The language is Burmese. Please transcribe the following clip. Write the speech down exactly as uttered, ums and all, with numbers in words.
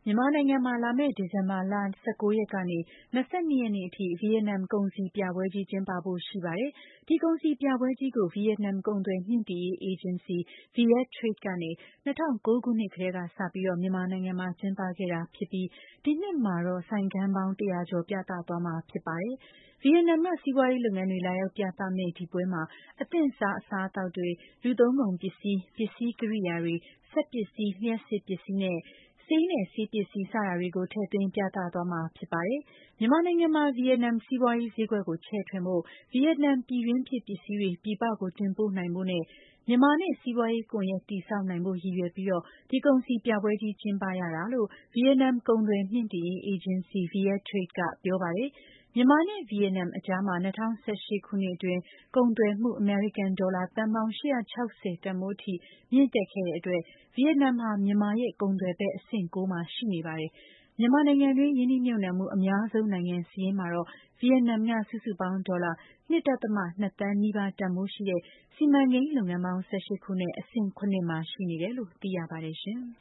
မြန်မာနိုင်ငံမှာလာမယ့် ဒီဇင်ဘာလ ၁၉ ရက်ကနေ ၂၂ ရက်နေ့အထိ ဗီယက်နမ်ကုန်စည်ပြပွဲကြီးကျင်းပဖို့ရှိပါတယ်။ ဒီကုန်စည်ပြပွဲကြီးကို ဗီယက်နမ်ကုန်သွယ်မြှင့်တင်ရေးအေဂျင်စီ Viettrade ကနေ ၂၀၀၉ ခုနှစ်ကတည်းကစပြီး မြန်မာနိုင်ငံမှာကျင်းပခဲ့တာဖြစ်ပြီး ဒီနှစ်မှာတော့ ဆိုင်ခန်းပေါင်း ၁၀၀ ကျော်ပြသသွားမှာဖြစ်ပါတယ်။ ဗီယက်နမ်က စီးပွားရေးလုပ်ငန်းတွေလာရောက်ပြသမယ့်ဒီပွဲမှာ အသင့်စား အစားအသောက်တွေ၊ လူသုံးကုန်ပစ္စည်း၊ ပစ္စည်းကိရိယာတွေ၊ စက်ပစ္စည်း၊ လျှပ်စစ်ပစ္စည်းနဲ့ ဆေးနဲ့ဆေးပစ္စည်း စတာတွေကို ထည့်သွင်းပြသသွားမှာဖြစ်ပါတယ်။ မြန်မာနိုင်ငံမှာ ဗီယက်နမ်စီးပွားရေးဈေးကွက်ကိုချဲ့ထွင်ဖို့ ဗီယက်နမ်ပြည်တွင်းဖြစ်ပစ္စည်းတွေ ပြည်ပကိုတင်ပို့နိုင်ဖို့နဲ့ မြန်မာနဲ့ စီးပွားရေးကွန်ရက်တည်ဆောက်နိုင်ဖို့ ရည်ရွယ်ပြီး ဒီကုန်စည်ပြပွဲကြီးကျင်းပရတာလို့ ဗီယက်နမ်ကုန်သွယ်မြှင့်တင်ရေးအေဂျင်စီ Viettrade ကပြောပါတယ်။ မြန်မာနဲ့ ဗီယက်နမ်အကြားမှာ ၂၀၁၈ ခုနှစ်အတွင်း ကုန်သွယ်မှု အမေရိကန်ဒေါ်လာသန်းပေါင်း ၈၆၀ တန်ဖိုးအထိမြင့်တက်ခဲ့တဲ့အတွက် ဗီယက်နမ်ဟာ မြန်မာရဲ့ကုန်သွယ်ဖက်အဆင့် ၉ မှာရှိနေပါတယ်။ မြန်မာနိုင်ငံတွင်း ရင်းနှီးမြှုပ်နှံမှုအများဆုံးနိုင်ငံစာရင်းမှာတော့ ဗီယက်နမ်က စုစုပေါင်းဒေါ်လာ ၂.၂ သန်းနီးပါးတန်ဖိုးရှိတဲ့ စီမံကိန်းလုပ်ငန်းပေါင်း ၁၈ ခုနဲ့ အဆင့် ၇ မှာရှိနေတယ်လို့သိရပါတယ်ရှင်။